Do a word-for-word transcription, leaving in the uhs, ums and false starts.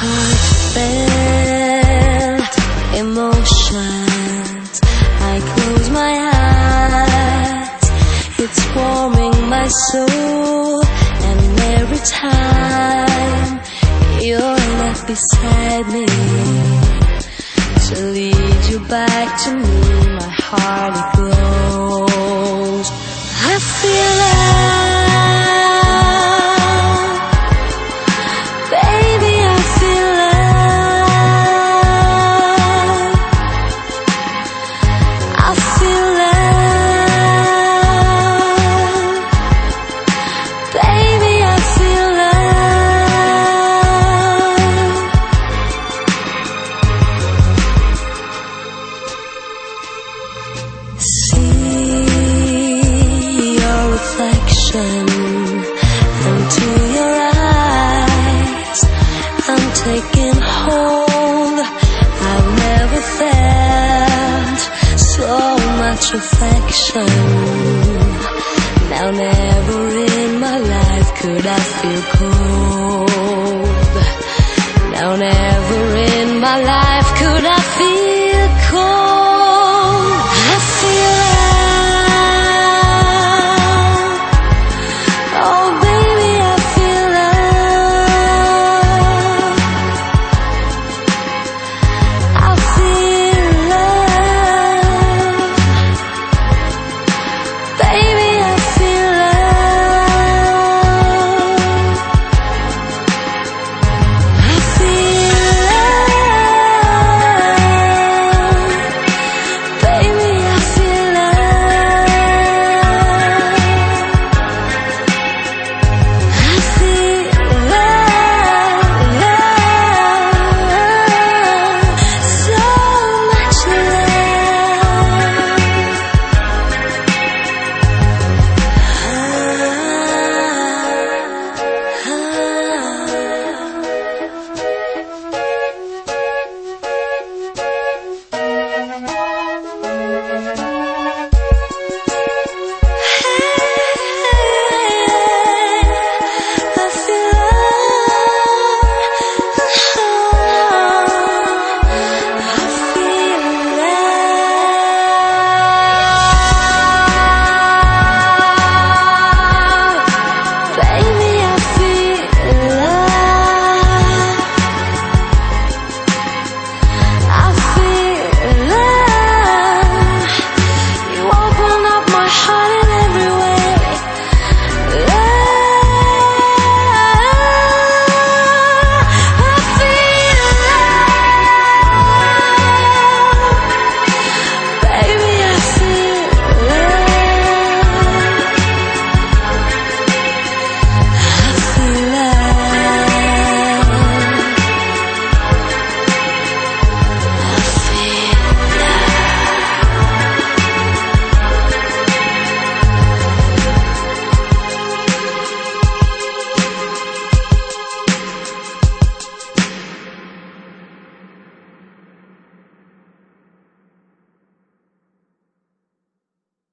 heartfelt emotions. I close my eyes, it's warming my soul, and every time you're not beside me to lead you back to me, my heart it grows. I feel love, baby, I feel love. I feel love, baby, I feel love. See your reflection into your eyes, I'm taking hold. I've never felt so much affection. Now never in my life could I feel cold. Now never in my life could I feel